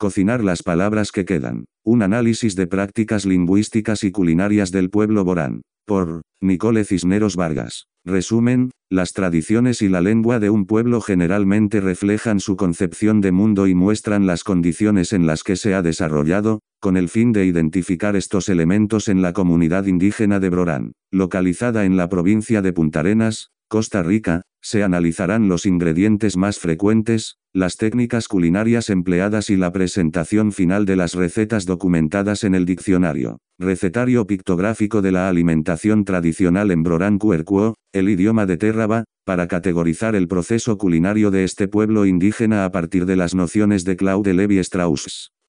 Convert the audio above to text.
Cocinar las palabras que quedan. Un análisis de prácticas lingüísticas y culinarias del pueblo borán. Por Nicole Cisneros Vargas. Resumen, las tradiciones y la lengua de un pueblo generalmente reflejan su concepción de mundo y muestran las condiciones en las que se ha desarrollado, con el fin de identificar estos elementos en la comunidad indígena de Brorán, localizada en la provincia de Punta Arenas, Costa Rica. Se analizarán los ingredientes más frecuentes, las técnicas culinarias empleadas y la presentación final de las recetas documentadas en el diccionario. Recetario pictográfico de la alimentación tradicional en Brorán Cuercuo, el idioma de Terraba, para categorizar el proceso culinario de este pueblo indígena a partir de las nociones de Claude Lévi-Strauss.